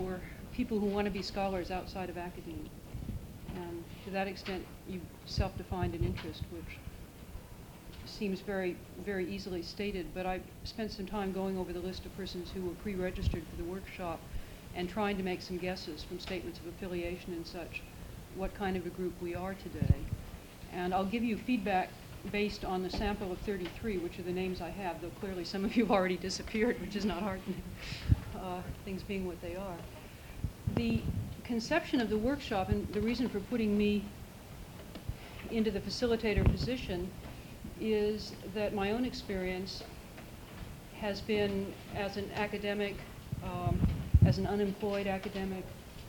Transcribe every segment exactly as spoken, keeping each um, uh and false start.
for people who want to be scholars outside of academia. And to that extent, you've self-defined an interest, which seems very, very easily stated, but I spent some time going over the list of persons who were pre-registered for the workshop and trying to make some guesses from statements of affiliation and such, what kind of a group we are today. And I'll give you feedback based on the sample of thirty-three, which are the names I have, though clearly some of you have already disappeared, which is not heartening, uh, things being what they are. The conception of the workshop, and the reason for putting me into the facilitator position, is that my own experience has been as an academic, um, as an unemployed academic,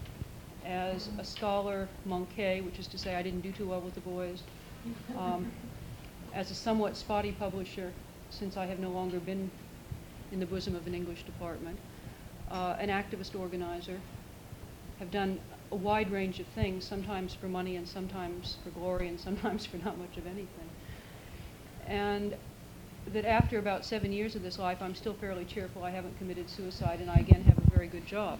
as a scholar manqué, which is to say I didn't do too well with the boys, um, as a somewhat spotty publisher, since I have no longer been in the bosom of an English department, uh, an activist organizer, have done a wide range of things, sometimes for money and sometimes for glory and sometimes for not much of anything. And that after about seven years of this life, I'm still fairly cheerful. I haven't committed suicide, and I again have a very good job.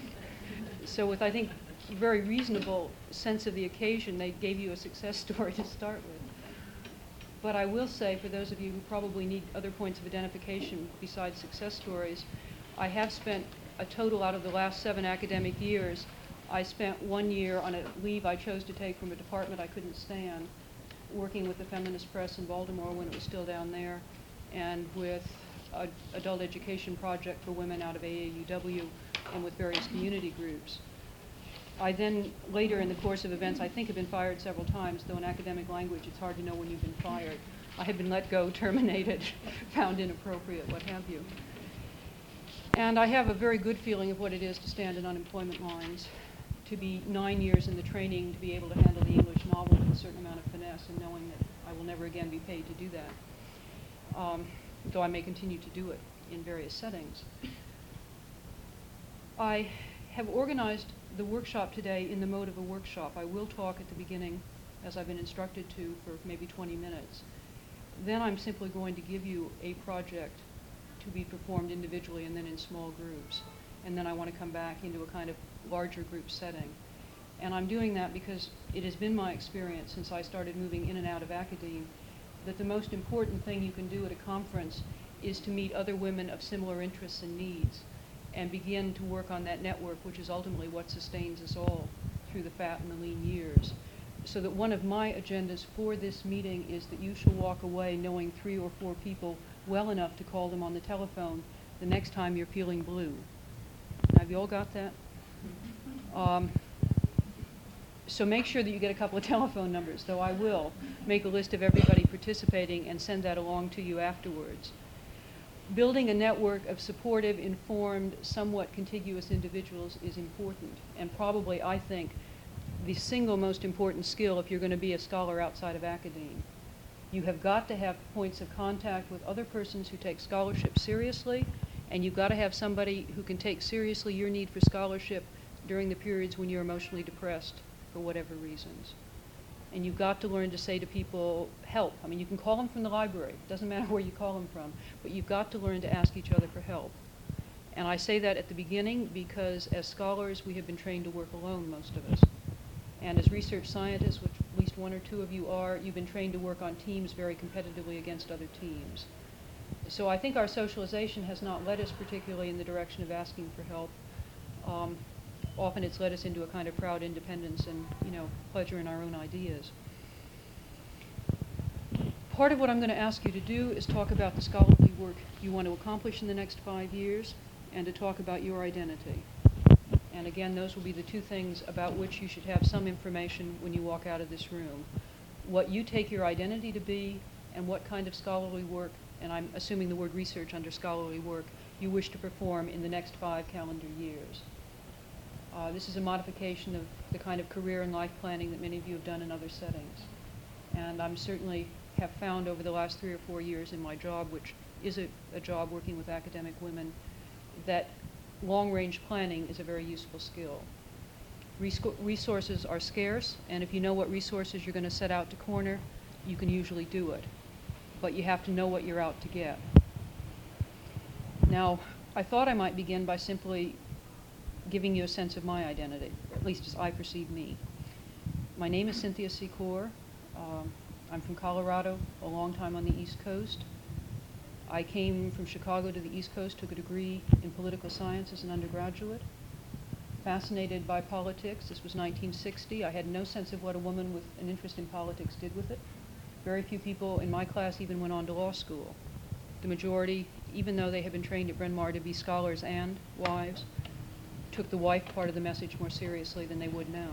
So with, I think, a very reasonable sense of the occasion, they gave you a success story to start with. But I will say, for those of you who probably need other points of identification besides success stories, I have spent a total out of the last seven academic years, I spent one year on a leave I chose to take from a department I couldn't stand, working with the Feminist Press in Baltimore when it was still down there, and with an adult education project for women out of A A U W, and with various community groups. I then, later in the course of events, I think have been fired several times, though in academic language it's hard to know when you've been fired. I have been let go, terminated, found inappropriate, what have you. And I have a very good feeling of what it is to stand in unemployment lines, to be nine years in the training to be able to handle the English novel with a certain amount of finesse, and knowing that I will never again be paid to do that, um, though I may continue to do it in various settings. I have organized the workshop today in the mode of a workshop. I will talk at the beginning, as I've been instructed to, for maybe twenty minutes. Then I'm simply going to give you a project to be performed individually and then in small groups. And then I want to come back into a kind of larger group setting. And I'm doing that because it has been my experience since I started moving in and out of academia that the most important thing you can do at a conference is to meet other women of similar interests and needs and begin to work on that network, which is ultimately what sustains us all through the fat and the lean years. So that one of my agendas for this meeting is that you shall walk away knowing three or four people well enough to call them on the telephone the next time you're feeling blue. Have you all got that? Um, so make sure that you get a couple of telephone numbers, though I will make a list of everybody participating and send that along to you afterwards. Building a network of supportive, informed, somewhat contiguous individuals is important, and probably, I think, the single most important skill if you're going to be a scholar outside of academia. You have got to have points of contact with other persons who take scholarship seriously, and you've got to have somebody who can take seriously your need for scholarship during the periods when you're emotionally depressed for whatever reasons. And you've got to learn to say to people, help. I mean, you can call them from the library. It doesn't matter where you call them from. But you've got to learn to ask each other for help. And I say that at the beginning because as scholars, we have been trained to work alone, most of us. And as research scientists, which at least one or two of you are, you've been trained to work on teams very competitively against other teams. So I think our socialization has not led us particularly in the direction of asking for help. Um, often it's led us into a kind of proud independence and, you know, pleasure in our own ideas. Part of what I'm going to ask you to do is talk about the scholarly work you want to accomplish in the next five years and to talk about your identity. And again, those will be the two things about which you should have some information when you walk out of this room. What you take your identity to be and what kind of scholarly work, and I'm assuming the word research under scholarly work, you wish to perform in the next five calendar years. Uh, this is a modification of the kind of career and life planning that many of you have done in other settings. And I'm certainly have found over the last three or four years in my job, which is a, a job working with academic women, that long-range planning is a very useful skill. Resco- resources are scarce, and if you know what resources you're going to set out to corner, you can usually do it. But you have to know what you're out to get. Now, I thought I might begin by simply giving you a sense of my identity, or at least as I perceive me. My name is Cynthia Secor. Um, I'm from Colorado, a long time on the East Coast. I came from Chicago to the East Coast, took a degree in political science as an undergraduate. Fascinated by politics. This was nineteen sixty. I had no sense of what a woman with an interest in politics did with it. Very few people in my class even went on to law school. The majority, even though they had been trained at Bryn Mawr to be scholars and wives, took the wife part of the message more seriously than they would now.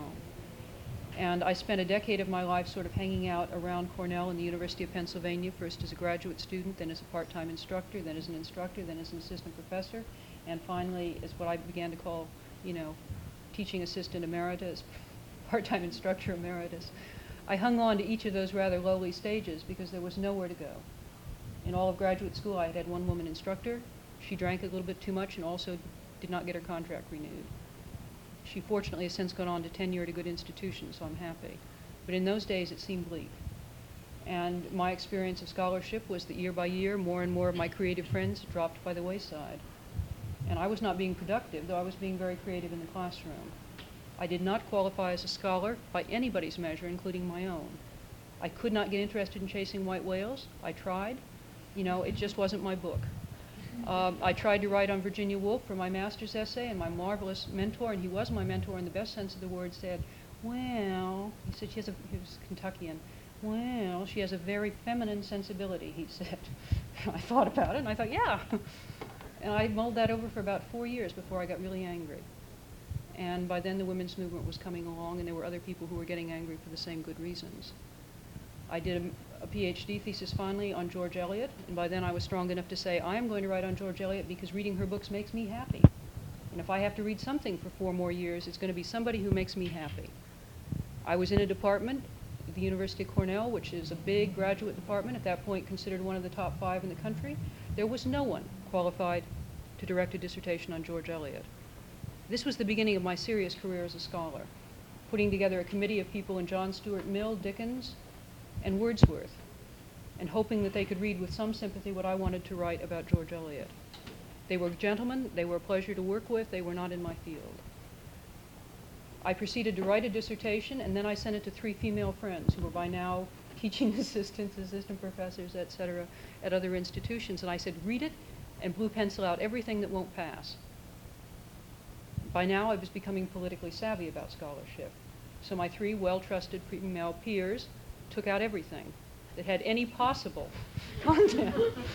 And I spent a decade of my life sort of hanging out around Cornell and the University of Pennsylvania, first as a graduate student, then as a part-time instructor, then as an instructor, then as an assistant professor, and finally as what I began to call, you know, teaching assistant emeritus, part-time instructor emeritus. I hung on to each of those rather lowly stages because there was nowhere to go. In all of graduate school, I had had one woman instructor. She drank a little bit too much and also did not get her contract renewed. She fortunately has since gone on to tenure at a good institution, so I'm happy. But in those days, it seemed bleak. And my experience of scholarship was that year by year, more and more of my creative friends dropped by the wayside. And I was not being productive, though I was being very creative in the classroom. I did not qualify as a scholar by anybody's measure, including my own. I could not get interested in chasing white whales. I tried. You know, it just wasn't my book. Um, I tried to write on Virginia Woolf for my master's essay, and my marvelous mentor, and he was my mentor in the best sense of the word, said, well, he said she has a, he was Kentuckian, well, she has a very feminine sensibility, he said. I thought about it, and I thought, yeah. And I mulled that over for about four years before I got really angry. And by then the women's movement was coming along, and there were other people who were getting angry for the same good reasons. I did a, a PhD thesis finally on George Eliot, and by then I was strong enough to say, I am going to write on George Eliot because reading her books makes me happy. And if I have to read something for four more years, it's going to be somebody who makes me happy. I was in a department at the University of Cornell, which is a big graduate department, at that point considered one of the top five in the country. There was no one qualified to direct a dissertation on George Eliot. This was the beginning of my serious career as a scholar, putting together a committee of people in John Stuart Mill, Dickens, and Wordsworth, and hoping that they could read with some sympathy what I wanted to write about George Eliot. They were gentlemen, they were a pleasure to work with, they were not in my field. I proceeded to write a dissertation, and then I sent it to three female friends who were by now teaching assistants, assistant professors, et cetera, at other institutions, and I said, read it and blue pencil out everything that won't pass. By now I was becoming politically savvy about scholarship, so my three well-trusted female peers took out everything that had any possible content.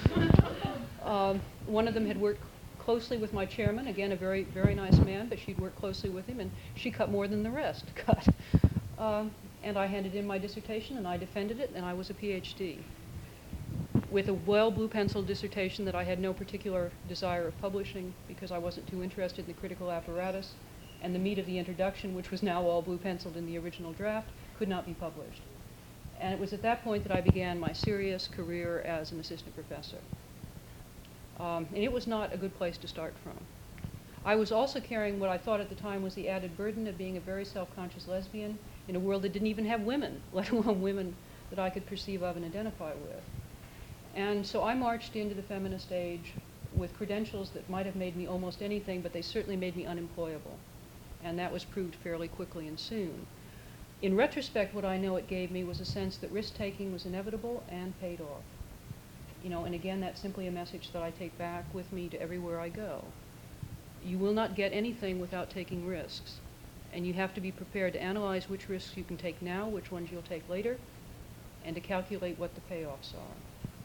um, one of them had worked closely with my chairman, again a very, very nice man, but she'd worked closely with him, and she cut more than the rest cut. Um, and I handed in my dissertation, and I defended it, and I was a PhD. With a well blue pencil dissertation that I had no particular desire of publishing because I wasn't too interested in the critical apparatus, and the meat of the introduction, which was now all blue penciled in the original draft, could not be published. And it was at that point that I began my serious career as an assistant professor. Um, and it was not a good place to start from. I was also carrying what I thought at the time was the added burden of being a very self-conscious lesbian in a world that didn't even have women, let alone women that I could perceive of and identify with. And so I marched into the feminist age with credentials that might have made me almost anything, but they certainly made me unemployable. And that was proved fairly quickly and soon. In retrospect, what I know it gave me was a sense that risk-taking was inevitable and paid off. You know, and again, that's simply a message that I take back with me to everywhere I go. You will not get anything without taking risks. And you have to be prepared to analyze which risks you can take now, which ones you'll take later, and to calculate what the payoffs are.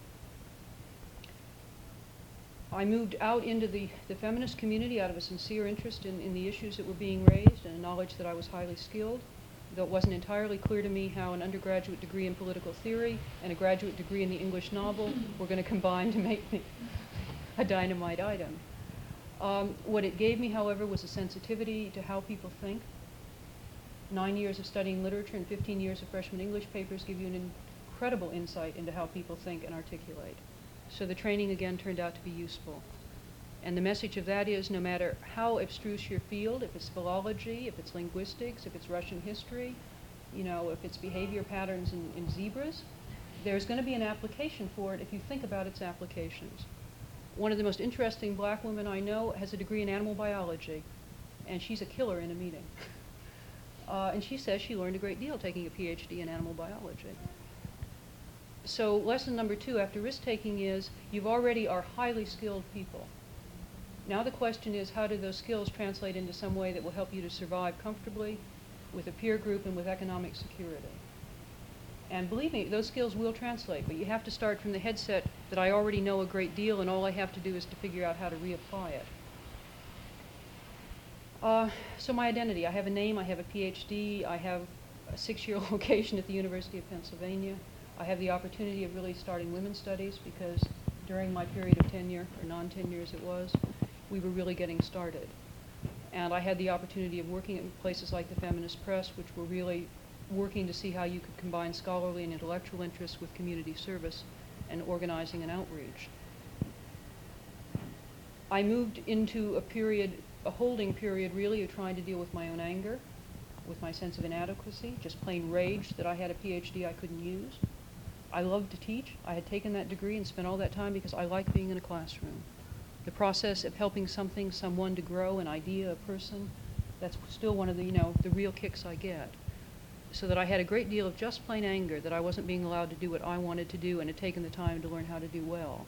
I moved out into the, the feminist community out of a sincere interest in, in the issues that were being raised and a knowledge that I was highly skilled, though it wasn't entirely clear to me how an undergraduate degree in political theory and a graduate degree in the English novel were going to combine to make me a dynamite item. Um, what it gave me, however, was a sensitivity to how people think. Nine years of studying literature and fifteen years of freshman English papers give you an incredible insight into how people think and articulate. So the training again turned out to be useful. And the message of that is no matter how abstruse your field, if it's philology, if it's linguistics, if it's Russian history, you know, if it's behavior patterns in, in zebras, there's going to be an application for it if you think about its applications. One of the most interesting black women I know has a degree in animal biology. and she's a killer in a meeting. Uh, and she says she learned a great deal taking a P H D in animal biology. So lesson number two after risk-taking is you've already are highly skilled people. Now the question is, how do those skills translate into some way that will help you to survive comfortably with a peer group and with economic security? And believe me, those skills will translate, but you have to start from the headset that I already know a great deal and all I have to do is to figure out how to reapply it. Uh, so my identity, I have a name, I have a P H D, I have a six-year location at the University of Pennsylvania. I have the opportunity of really starting women's studies because during my period of tenure, or non-tenure as it was, we were really getting started. And I had the opportunity of working at places like the Feminist Press, which were really working to see how you could combine scholarly and intellectual interests with community service and organizing and outreach. I moved into a period, a holding period really of trying to deal with my own anger, with my sense of inadequacy, just plain rage that I had a P H D I couldn't use. I loved to teach. I had taken that degree and spent all that time because I liked being in a classroom. The process of helping something, someone to grow, an idea, a person, that's still one of the, you know, the real kicks I get. So that I had a great deal of just plain anger that I wasn't being allowed to do what I wanted to do and had taken the time to learn how to do well.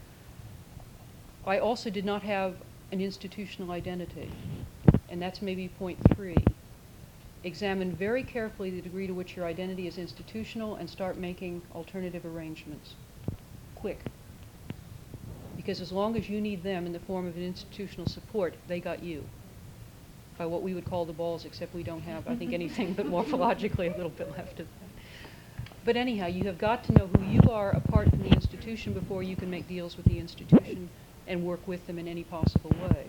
I also did not have an institutional identity, and that's maybe point three. Examine very carefully the degree to which your identity is institutional and start making alternative arrangements. Quick. Because as long as you need them in the form of an institutional support, they got you. By what we would call the balls, except we don't have, I think, anything but morphologically a little bit left of that. But anyhow, you have got to know who you are apart from the institution before you can make deals with the institution and work with them in any possible way.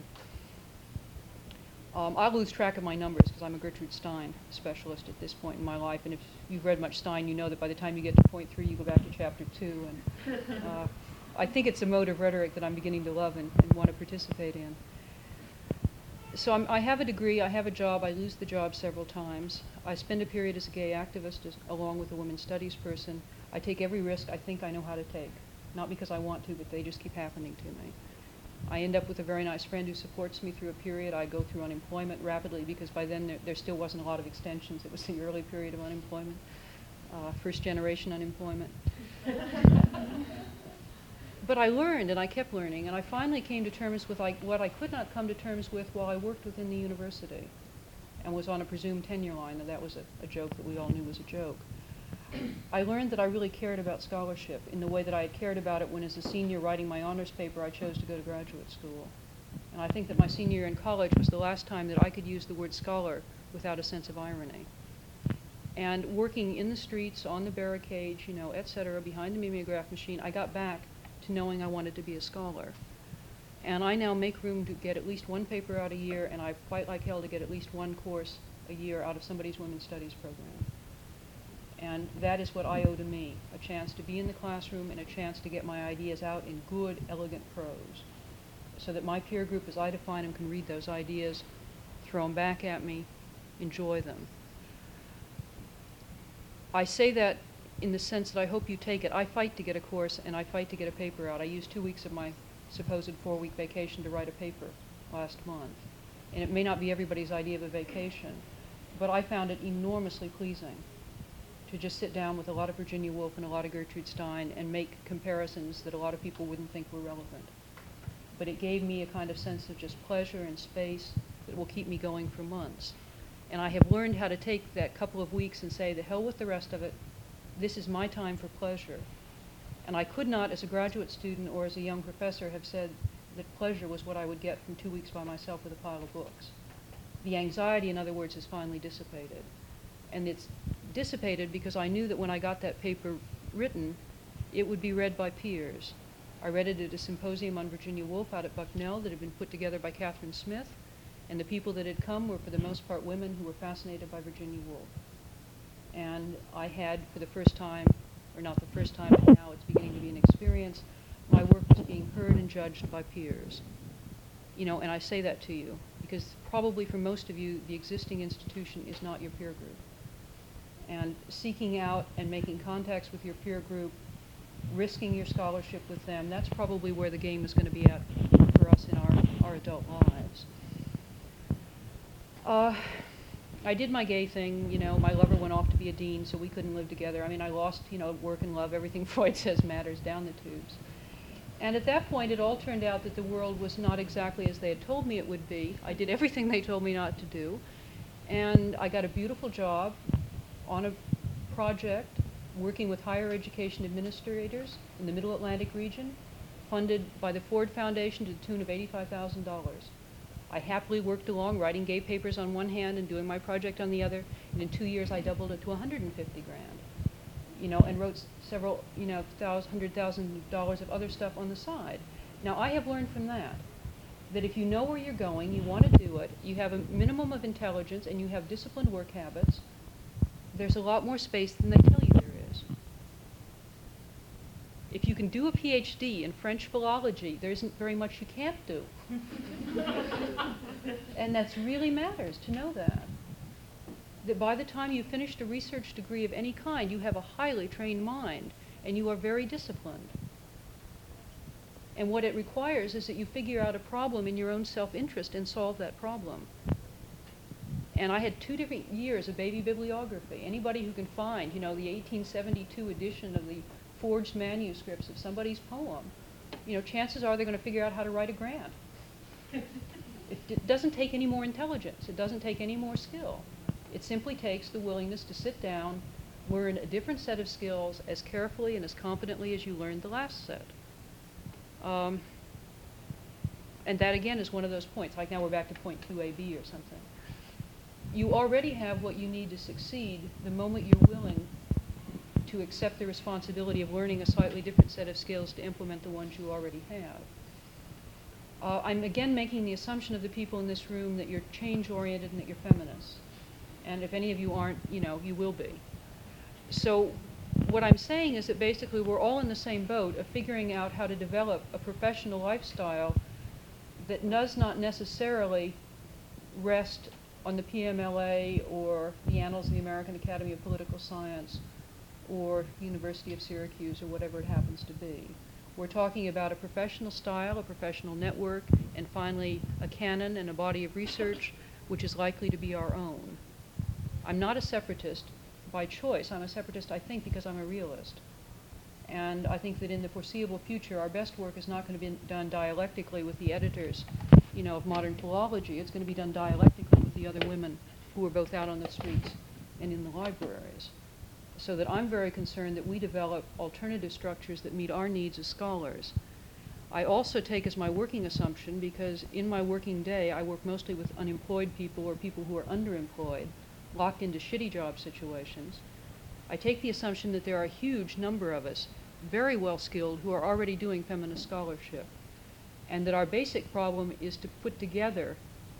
Um, I lose track of my numbers because I'm a Gertrude Stein specialist at this point in my life, and if you've read much Stein, you know that by the time you get to point three, you go back to chapter two. And uh, I think it's a mode of rhetoric that I'm beginning to love and, and want to participate in. So I'm, I have a degree, I have a job, I lose the job several times. I spend a period as a gay activist as, along with a women's studies person. I take every risk I think I know how to take. Not because I want to, but they just keep happening to me. I end up with a very nice friend who supports me through a period. I go through unemployment rapidly because by then there, there still wasn't a lot of extensions. It was the early period of unemployment, uh, first generation unemployment. But I learned and I kept learning, and I finally came to terms with like, what I could not come to terms with while I worked within the university and was on a presumed tenure line, and that was a, a joke that we all knew was a joke. I learned that I really cared about scholarship in the way that I had cared about it when as a senior writing my honors paper I chose to go to graduate school. And I think that my senior year in college was the last time that I could use the word scholar without a sense of irony. And working in the streets, on the barricades, you know, et cetera, behind the mimeograph machine, I got back to knowing I wanted to be a scholar. And I now make room to get at least one paper out a year, and I fight like hell to get at least one course a year out of somebody's women's studies program. And that is what I owe to me, a chance to be in the classroom and a chance to get my ideas out in good, elegant prose, so that my peer group, as I define them, can read those ideas, throw them back at me, enjoy them. I say that in the sense that I hope you take it. I fight to get a course and I fight to get a paper out. I used two weeks of my supposed four-week vacation to write a paper last month. And it may not be everybody's idea of a vacation, but I found it enormously pleasing to just sit down with a lot of Virginia Woolf and a lot of Gertrude Stein and make comparisons that a lot of people wouldn't think were relevant. But it gave me a kind of sense of just pleasure and space that will keep me going for months. And I have learned how to take that couple of weeks and say, the hell with the rest of it, this is my time for pleasure. And I could not, as a graduate student or as a young professor, have said that pleasure was what I would get from two weeks by myself with a pile of books. The anxiety, in other words, is finally dissipated. And it's dissipated because I knew that when I got that paper written, it would be read by peers. I read it at a symposium on Virginia Woolf out at Bucknell that had been put together by Catherine Smith, and the people that had come were for the most part women who were fascinated by Virginia Woolf. And I had, for the first time, or not the first time, but now it's beginning to be an experience, my work was being heard and judged by peers. You know, and I say that to you because probably for most of you, the existing institution is not your peer group. And seeking out and making contacts with your peer group, risking your scholarship with them, that's probably where the game is going to be at for us in our, our adult lives. Uh, I did my gay thing, you know, my lover went off to be a dean, so we couldn't live together. I mean, I lost, you know, work and love, everything Freud says matters down the tubes. And at that point, it all turned out that the world was not exactly as they had told me it would be. I did everything they told me not to do. And I got a beautiful job on a project working with higher education administrators in the Middle Atlantic region, funded by the Ford Foundation to the tune of eighty-five thousand dollars. I happily worked along, writing gay papers on one hand and doing my project on the other, and in two years I doubled it to one hundred fifty grand, you know, and wrote s several, you know, thousand, hundred thousand dollars of other stuff on the side. Now I have learned from that, that if you know where you're going, you want to do it, you have a minimum of intelligence, and you have disciplined work habits, there's a lot more space than they tell you there is. If you can do a PhD in French philology, there isn't very much you can't do. And that really matters to know that. That by the time you finished a research degree of any kind, you have a highly trained mind, and you are very disciplined. And what it requires is that you figure out a problem in your own self-interest and solve that problem. And I had two different years of baby bibliography. Anybody who can find, you know, the eighteen seventy-two edition of the forged manuscripts of somebody's poem, you know, chances are they're going to figure out how to write a grant. It, it doesn't take any more intelligence. It doesn't take any more skill. It simply takes the willingness to sit down, learn a different set of skills as carefully and as competently as you learned the last set. Um, and that, again, is one of those points. Like now we're back to point two A B or something. You already have what you need to succeed the moment you're willing to accept the responsibility of learning a slightly different set of skills to implement the ones you already have. Uh, I'm again making the assumption of the people in this room that you're change-oriented and that you're feminists. And if any of you aren't, you know, you will be. So what I'm saying is that basically we're all in the same boat of figuring out how to develop a professional lifestyle that does not necessarily rest on the P M L A or the Annals of the American Academy of Political Science or University of Syracuse or whatever it happens to be. We're talking about a professional style, a professional network, and finally a canon and a body of research which is likely to be our own. I'm not a separatist by choice. I'm a separatist, I think, because I'm a realist. And I think that in the foreseeable future, our best work is not going to be done dialectically with the editors, you know, of modern philology. It's going to be done dialectically with the other women who are both out on the streets and in the libraries. So that I'm very concerned that we develop alternative structures that meet our needs as scholars. I also take as my working assumption, because in my working day, I work mostly with unemployed people or people who are underemployed, locked into shitty job situations. I take the assumption that there are a huge number of us, very well skilled, who are already doing feminist scholarship, and that our basic problem is to put together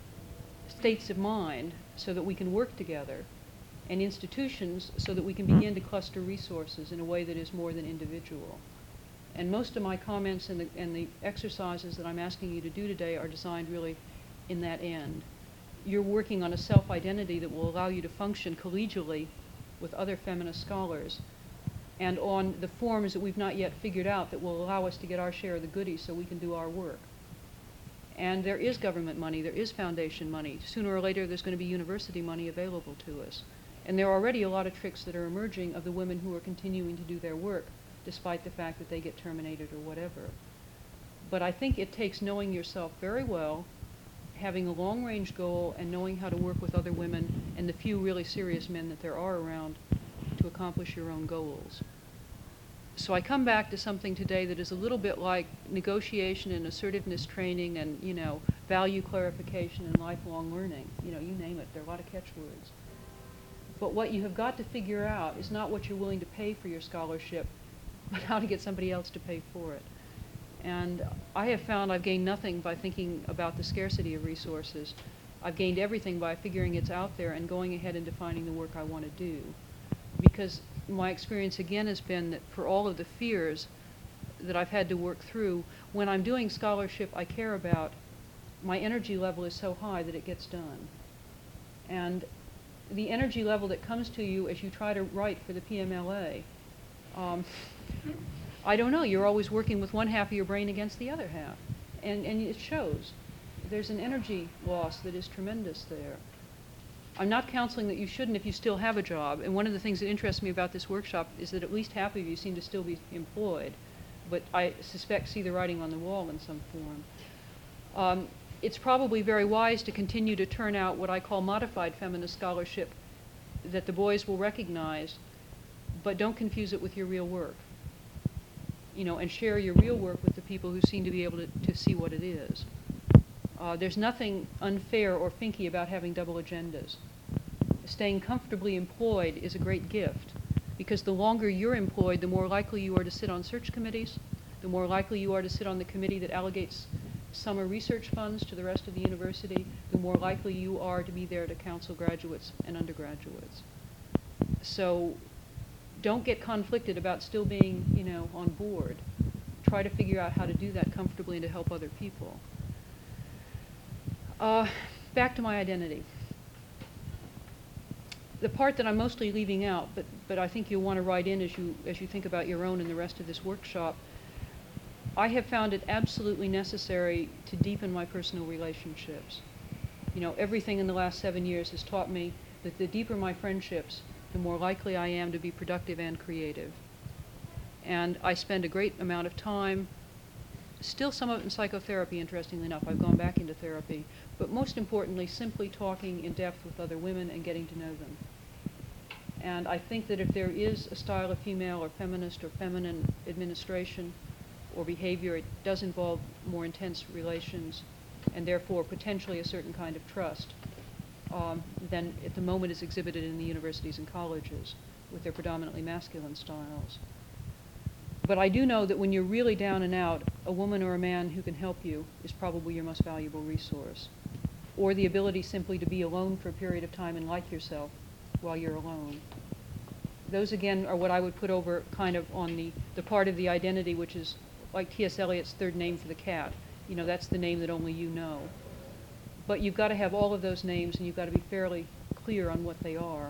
states of mind so that we can work together, and institutions so that we can begin to cluster resources in a way that is more than individual. And most of my comments and the, and the exercises that I'm asking you to do today are designed really in that end. You're working on a self-identity that will allow you to function collegially with other feminist scholars, and on the forms that we've not yet figured out that will allow us to get our share of the goodies so we can do our work. And there is government money, there is foundation money. Sooner or later there's going to be university money available to us. And there are already a lot of tricks that are emerging of the women who are continuing to do their work, despite the fact that they get terminated or whatever. But I think it takes knowing yourself very well, having a long-range goal, and knowing how to work with other women and the few really serious men that there are around to accomplish your own goals. So I come back to something today that is a little bit like negotiation and assertiveness training and, you know, value clarification and lifelong learning. You know, you name it, there are a lot of catchwords. But what you have got to figure out is not what you're willing to pay for your scholarship, but how to get somebody else to pay for it. And I have found I've gained nothing by thinking about the scarcity of resources. I've gained everything by figuring it's out there and going ahead and defining the work I want to do. Because my experience again has been that for all of the fears that I've had to work through, when I'm doing scholarship I care about, my energy level is so high that it gets done. And the energy level that comes to you as you try to write for the P M L A, um, I don't know, you're always working with one half of your brain against the other half. And, and it shows. There's an energy loss that is tremendous there. I'm not counseling that you shouldn't if you still have a job. And one of the things that interests me about this workshop is that at least half of you seem to still be employed. But I suspect see the writing on the wall in some form. Um, it's probably very wise to continue to turn out what I call modified feminist scholarship that the boys will recognize, but don't confuse it with your real work. You know, and share your real work with the people who seem to be able to, to see what it is. Uh, there's nothing unfair or finky about having double agendas. Staying comfortably employed is a great gift, because the longer you're employed, the more likely you are to sit on search committees, the more likely you are to sit on the committee that allocates summer research funds to the rest of the university, the more likely you are to be there to counsel graduates and undergraduates. So don't get conflicted about still being, you know, on board. Try to figure out how to do that comfortably and to help other people. Uh, back to my identity. The part that I'm mostly leaving out, but, but I think you'll want to write in as you, as you think about your own and the rest of this workshop, I have found it absolutely necessary to deepen my personal relationships. You know, everything in the last seven years has taught me that the deeper my friendships, the more likely I am to be productive and creative. And I spend a great amount of time, still some of it in psychotherapy, interestingly enough. I've gone back into therapy. But most importantly, simply talking in depth with other women and getting to know them. And I think that if there is a style of female or feminist or feminine administration or behavior, it does involve more intense relations and therefore potentially a certain kind of trust um, than at the moment is exhibited in the universities and colleges with their predominantly masculine styles. But I do know that when you're really down and out, a woman or a man who can help you is probably your most valuable resource. Or the ability simply to be alone for a period of time and like yourself while you're alone. Those again are what I would put over kind of on the, the part of the identity which is like T S Eliot's third name for the cat. You know, that's the name that only you know. But you've got to have all of those names and you've got to be fairly clear on what they are.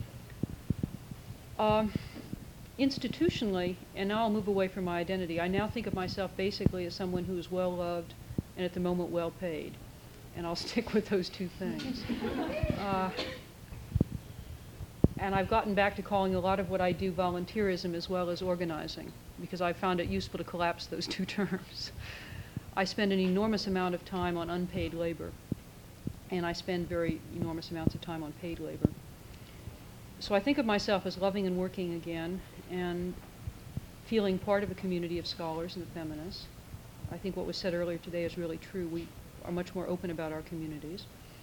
Um, institutionally, and now I'll move away from my identity, I now think of myself basically as someone who is well loved and at the moment well paid. And I'll stick with those two things. Uh, and I've gotten back to calling a lot of what I do volunteerism as well as organizing, because I found it useful to collapse those two terms. I spend an enormous amount of time on unpaid labor, and I spend very enormous amounts of time on paid labor. So I think of myself as loving and working again, and feeling part of a community of scholars and the feminists. I think what was said earlier today is really true. We are much more open about our communities.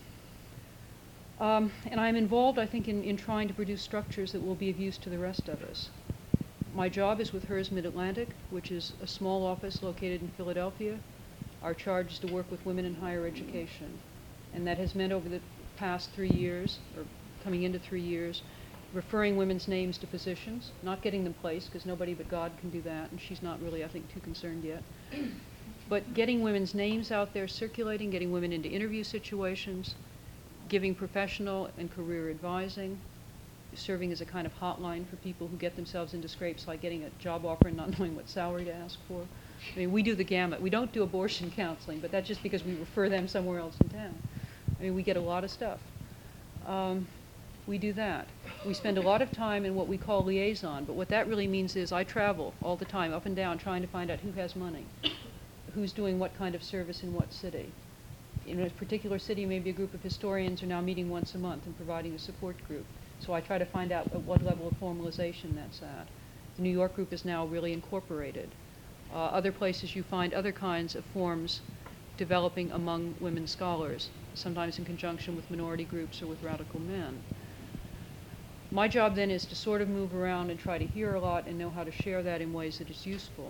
Um, and I'm involved, I think, in, in trying to produce structures that will be of use to the rest of us. My job is with HERS Mid-Atlantic, which is a small office located in Philadelphia. Our charge is to work with women in higher education. And that has meant over the past three years, or coming into three years, referring women's names to physicians, not getting them placed, because nobody but God can do that, and she's not really, I think, too concerned yet. But getting women's names out there circulating, getting women into interview situations, giving professional and career advising, serving as a kind of hotline for people who get themselves into scrapes like getting a job offer and not knowing what salary to ask for. I mean, we do the gamut. We don't do abortion counseling, but that's just because we refer them somewhere else in town. I mean, we get a lot of stuff. Um, we do that. We spend a lot of time in what we call liaison, but what that really means is I travel all the time, up and down, trying to find out who has money, who's doing what kind of service in what city. In a particular city, maybe a group of historians are now meeting once a month and providing a support group. So I try to find out at what level of formalization that's at. The New York group is now really incorporated. Uh, other places you find other kinds of forms developing among women scholars, sometimes in conjunction with minority groups or with radical men. My job then is to sort of move around and try to hear a lot and know how to share that in ways that is useful.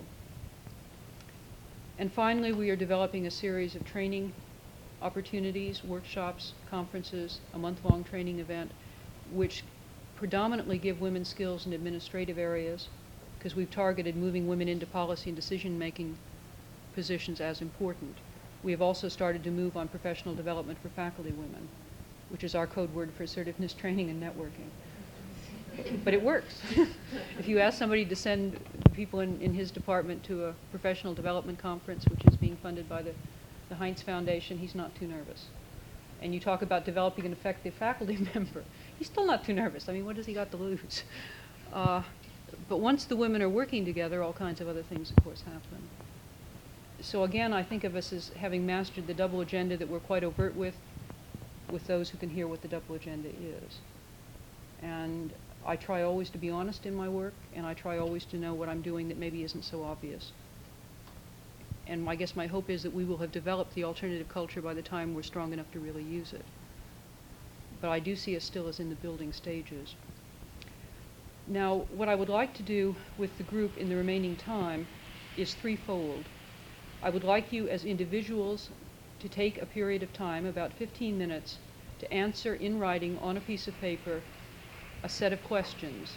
And finally, we are developing a series of training opportunities, workshops, conferences, a month-long training event, which predominantly give women skills in administrative areas, because we've targeted moving women into policy and decision-making positions as important. We have also started to move on professional development for faculty women, which is our code word for assertiveness training and networking. But it works. If you ask somebody to send people in, in his department to a professional development conference, which is being funded by the, the Heinz Foundation, he's not too nervous. and you talk about developing an effective faculty member, he's still not too nervous. I mean, what has he got to lose? Uh, but once the women are working together, all kinds of other things, of course, happen. So again, I think of us as having mastered the double agenda that we're quite overt with, with those who can hear what the double agenda is. And I try always to be honest in my work, and I try always to know what I'm doing that maybe isn't so obvious. And I guess my hope is that we will have developed the alternative culture by the time we're strong enough to really use it. But I do see us still as in the building stages. Now, what I would like to do with the group in the remaining time is threefold. I would like you as individuals to take a period of time, about fifteen minutes, to answer in writing on a piece of paper a set of questions.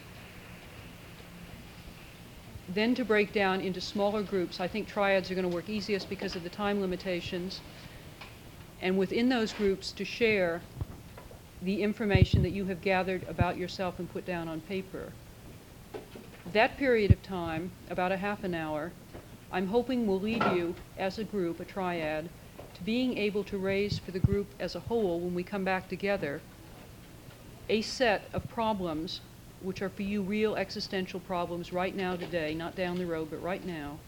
Then to break down into smaller groups. I think triads are going to work easiest because of the time limitations. And within those groups to share the information that you have gathered about yourself and put down on paper. That period of time, about a half an hour, I'm hoping will lead you as a group, a triad, to being able to raise for the group as a whole, when we come back together, a set of problems which are for you real existential problems right now today, not down the road, but right now,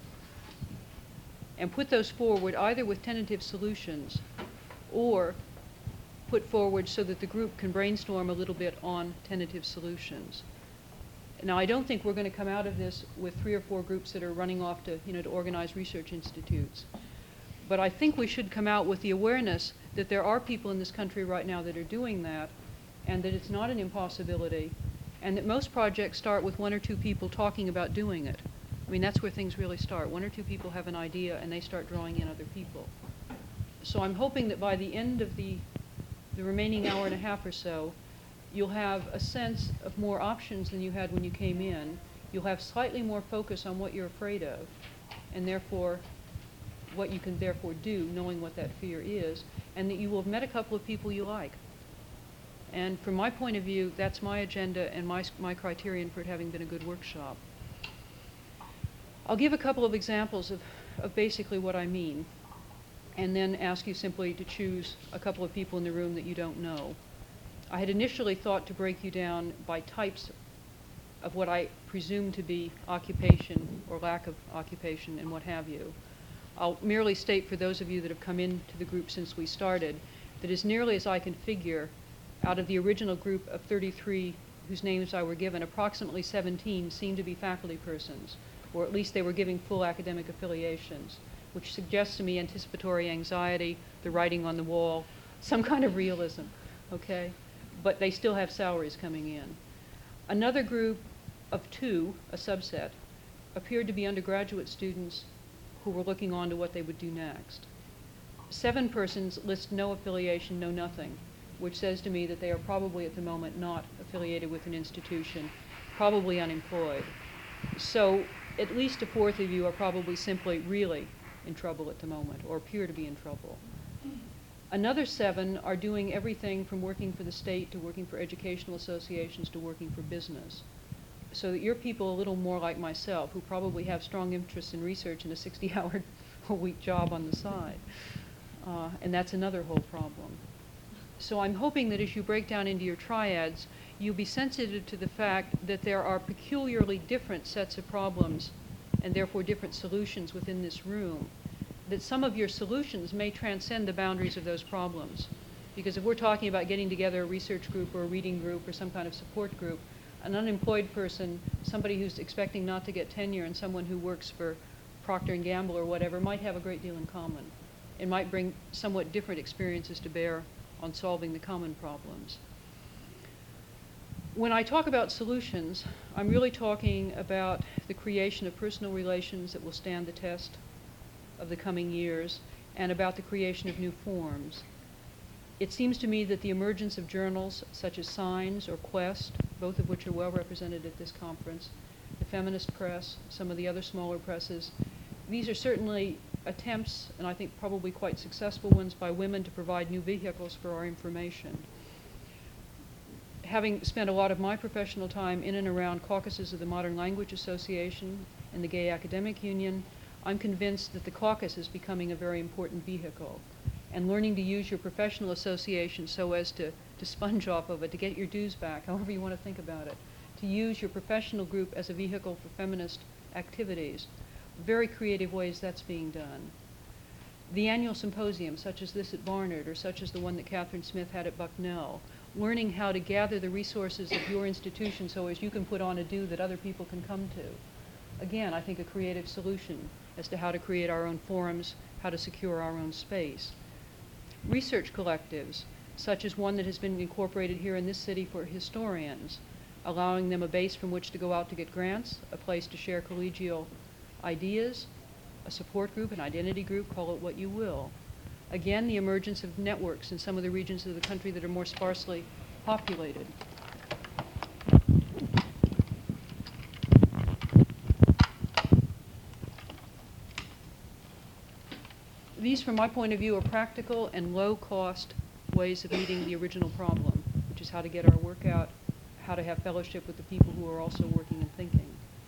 and put those forward either with tentative solutions or put forward so that the group can brainstorm a little bit on tentative solutions. Now, I don't think we're going to come out of this with three or four groups that are running off to, you know, to organize research institutes. But I think we should come out with the awareness that there are people in this country right now that are doing that, and that it's not an impossibility, and that most projects start with one or two people talking about doing it. I mean, that's where things really start. One or two people have an idea, and they start drawing in other people. So I'm hoping that by the end of the the remaining hour and a half or so, you'll have a sense of more options than you had when you came in. You'll have slightly more focus on what you're afraid of, and therefore what you can therefore do, knowing what that fear is, and that you will have met a couple of people you like. And from my point of view, that's my agenda and my, my criterion for it having been a good workshop. I'll give a couple of examples of, of basically what I mean, and then ask you simply to choose a couple of people in the room that you don't know. I had initially thought to break you down by types of what I presume to be occupation or lack of occupation and what have you. I'll merely state for those of you that have come into the group since we started that as nearly as I can figure, out of the original group of thirty-three whose names I were given, approximately seventeen seemed to be faculty persons, or at least they were giving full academic affiliations, which suggests to me anticipatory anxiety, the writing on the wall, some kind of realism, okay? But they still have salaries coming in. Another group of two, a subset, appeared to be undergraduate students who were looking on to what they would do next. Seven persons list no affiliation, no nothing, which says to me that they are probably at the moment not affiliated with an institution, probably unemployed. So at least a fourth of you are probably simply really in trouble at the moment, or appear to be in trouble. Another seven are doing everything from working for the state to working for educational associations to working for business. So that you're people a little more like myself, who probably have strong interests in research and a sixty hour a week job on the side. Uh, and that's another whole problem. So I'm hoping that as you break down into your triads, you'll be sensitive to the fact that there are peculiarly different sets of problems and therefore different solutions within this room, that some of your solutions may transcend the boundaries of those problems. Because if we're talking about getting together a research group or a reading group or some kind of support group, an unemployed person, somebody who's expecting not to get tenure, and someone who works for Procter and Gamble or whatever might have a great deal in common. It might bring somewhat different experiences to bear on solving the common problems. When I talk about solutions, I'm really talking about the creation of personal relations that will stand the test of the coming years, and about the creation of new forms. It seems to me that the emergence of journals such as Signs or Quest, both of which are well represented at this conference, the feminist press, some of the other smaller presses, these are certainly attempts, and I think probably quite successful ones, by women to provide new vehicles for our information. Having spent a lot of my professional time in and around caucuses of the Modern Language Association and the Gay Academic Union, I'm convinced that the caucus is becoming a very important vehicle. and learning to use your professional association so as to, to sponge off of it, to get your dues back, however you want to think about it, to use your professional group as a vehicle for feminist activities. Very creative ways that's being done. The annual symposium, such as this at Barnard, or such as the one that Catherine Smith had at Bucknell, learning how to gather the resources of your institution so as you can put on a do that other people can come to. Again, I think a creative solution as to how to create our own forums, how to secure our own space. Research collectives, such as one that has been incorporated here in this city for historians, allowing them a base from which to go out to get grants, a place to share collegial ideas, a support group, an identity group, call it what you will. Again, the emergence of networks in some of the regions of the country that are more sparsely populated. These, from my point of view, are practical and low-cost ways of meeting the original problem, which is how to get our work out, how to have fellowship with the people who are also working and thinking.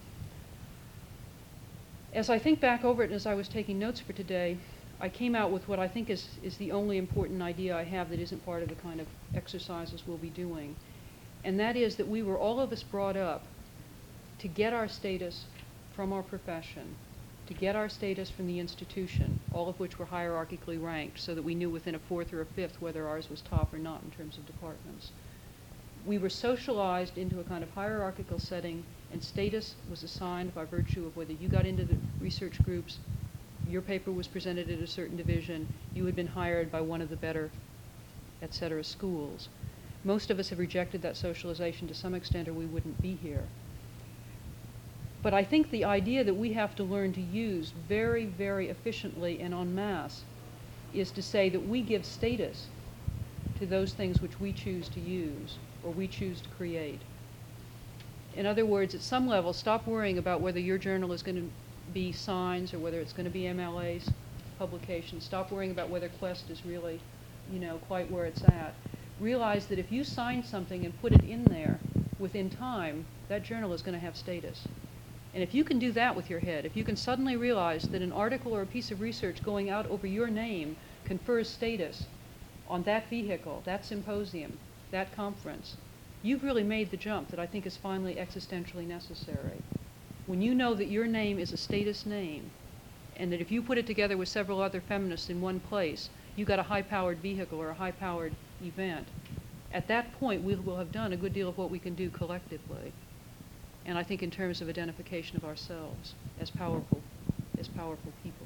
As I think back over it and as I was taking notes for today, I came out with what I think is, is the only important idea I have that isn't part of the kind of exercises we'll be doing. And that is that we were, all of us, brought up to get our status from our profession, to get our status from the institution, all of which were hierarchically ranked so that we knew within a fourth or a fifth whether ours was top or not in terms of departments. We were socialized into a kind of hierarchical setting, and status was assigned by virtue of whether you got into the research groups, your paper was presented at a certain division, you had been hired by one of the better, et cetera, schools. Most of us have rejected that socialization to some extent or we wouldn't be here. But I think the idea that we have to learn to use very, very efficiently and en masse is to say that we give status to those things which we choose to use or we choose to create. In other words, at some level, stop worrying about whether your journal is going to be Signs or whether it's going to be M L A's publication. Stop worrying about whether Quest is really, you know, quite where it's at. Realize that if you sign something and put it in there within time, that journal is going to have status. And if you can do that with your head, if you can suddenly realize that an article or a piece of research going out over your name confers status on that vehicle, that symposium, that conference, you've really made the jump that I think is finally existentially necessary. When you know that your name is a status name, and that if you put it together with several other feminists in one place, you got a high-powered vehicle or a high-powered event, at that point we will have done a good deal of what we can do collectively. And I think in terms of identification of ourselves as powerful, as powerful people.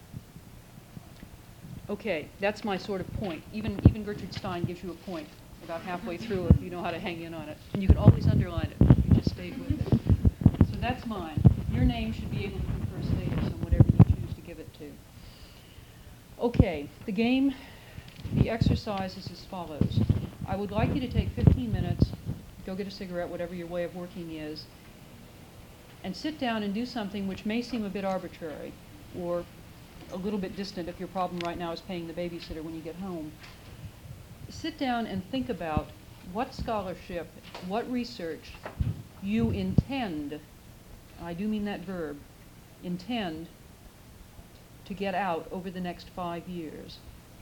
Okay, that's my sort of point. Even, even Gertrude Stein gives you a point about halfway through if you know how to hang in on it. And you can always underline it if you just stayed with it. So that's mine. Your name should be able to confer status on whatever you choose to give it to. Okay, the game, the exercise is as follows. I would like you to take fifteen minutes, go get a cigarette, whatever your way of working is, and sit down and do something which may seem a bit arbitrary or a little bit distant if your problem right now is paying the babysitter when you get home. Sit down and think about what scholarship, what research you intend, and I do mean that verb, intend to get out over the next five years.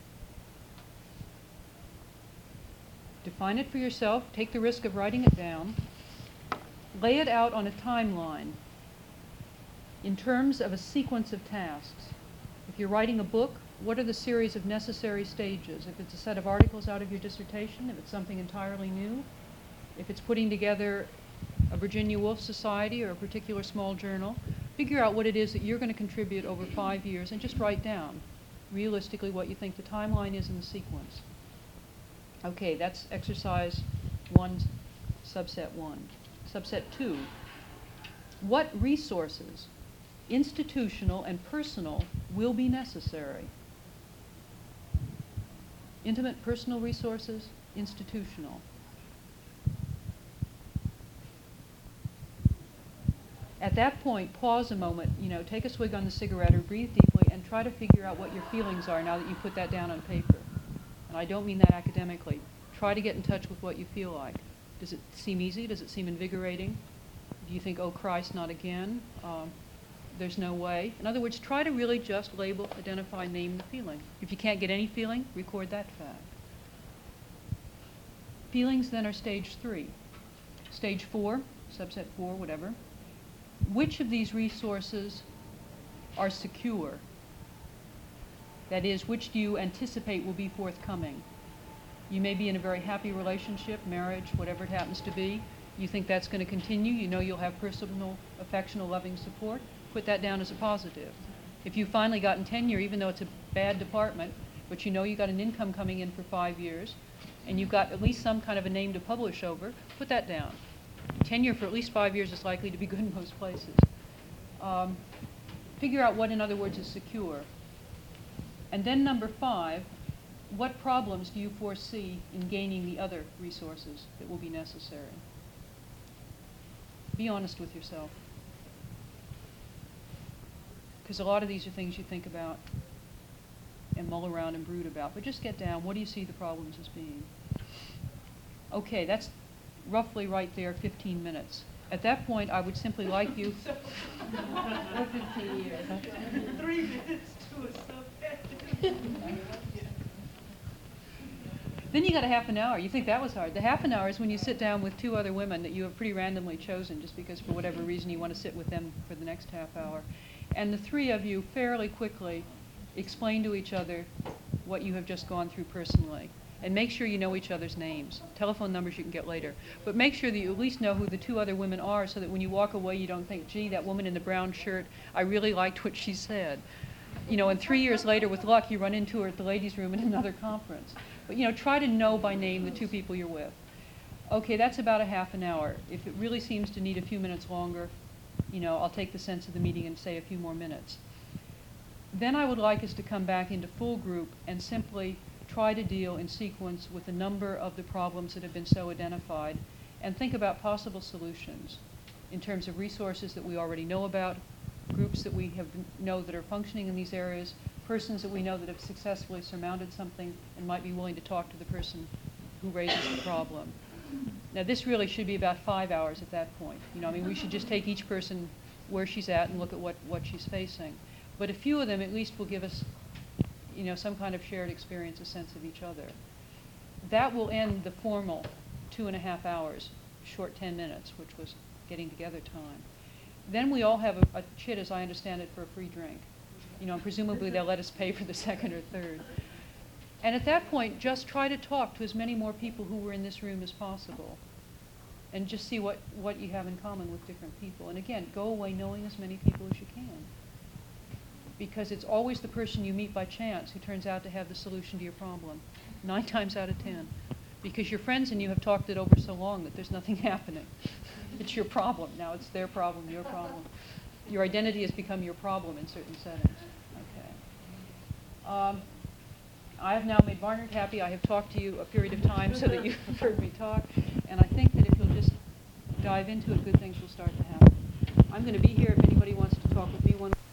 Define it for yourself, take the risk of writing it down, lay it out on a timeline in terms of a sequence of tasks. If you're writing a book, what are the series of necessary stages? If it's a set of articles out of your dissertation, if it's something entirely new, if it's putting together a Virginia Woolf Society or a particular small journal, figure out what it is that you're going to contribute over five years and just write down realistically what you think the timeline is in the sequence. Okay, that's exercise one, subset one. Subset two, what resources, institutional and personal, will be necessary? Intimate personal resources, institutional. At that point, pause a moment, you know, take a swig on the cigarette or breathe deeply and try to figure out what your feelings are now that you put that down on paper. And I don't mean that academically. Try to get in touch with what you feel like. Does it seem easy? Does it seem invigorating? Do you think, oh Christ, not again? Um, there's no way. In other words, try to really just label, identify, name the feeling. If you can't get any feeling, record that fact. Feelings then are stage three. Stage four, subset four, whatever. Which of these resources are secure? That is, which do you anticipate will be forthcoming? You may be in a very happy relationship, marriage, whatever it happens to be. You think that's going to continue. You know you'll have personal, affectional, loving support. Put that down as a positive. If you've finally gotten tenure, even though it's a bad department, but you know you got an income coming in for five years, and you've got at least some kind of a name to publish over, put that down. Tenure for at least five years is likely to be good in most places. Um, figure out what, in other words, is secure. And then number five, what problems do you foresee in gaining the other resources that will be necessary? Be honest with yourself. Because a lot of these are things you think about and mull around and brood about. But just get down, what do you see the problems as being? Okay, that's roughly right there, fifteen minutes. At that point, I would simply like you... Or fifteen years. Three minutes to a subject. Then you got a half an hour. You think that was hard. The half an hour is when you sit down with two other women that you have pretty randomly chosen just because for whatever reason you want to sit with them for the next half hour. And the three of you fairly quickly explain to each other what you have just gone through personally. And make sure you know each other's names. Telephone numbers you can get later. But make sure that you at least know who the two other women are so that when you walk away you don't think, gee, that woman in the brown shirt, I really liked what she said. You know, and three years later, with luck, you run into her at the ladies' room in another conference. But, you know, try to know by name the two people you're with. Okay, that's about a half an hour. If it really seems to need a few minutes longer, you know, I'll take the sense of the meeting and say a few more minutes. Then I would like us to come back into full group and simply try to deal in sequence with a number of the problems that have been so identified and think about possible solutions in terms of resources that we already know about, groups that we have know that are functioning in these areas, persons that we know that have successfully surmounted something and might be willing to talk to the person who raises the problem. Now this really should be about five hours at that point. You know, I mean, we should just take each person where she's at and look at what, what she's facing. But a few of them at least will give us, you know, some kind of shared experience, a sense of each other. That will end the formal two and a half hours, short ten minutes, which was getting together time. Then we all have a, a chit, as I understand it, for a free drink. You know, and presumably they'll let us pay for the second or third. And at that point, just try to talk to as many more people who were in this room as possible. And just see what, what you have in common with different people. And again, go away knowing as many people as you can. Because it's always the person you meet by chance who turns out to have the solution to your problem. Nine times out of ten. Because your friends and you have talked it over so long that there's nothing happening. It's your problem. Now it's their problem, your problem. Your identity has become your problem in certain settings. Okay. Um, I have now made Barnard happy. I have talked to you a period of time so that you have heard me talk. And I think that if you'll just dive into it, good things will start to happen. I'm going to be here if anybody wants to talk with me one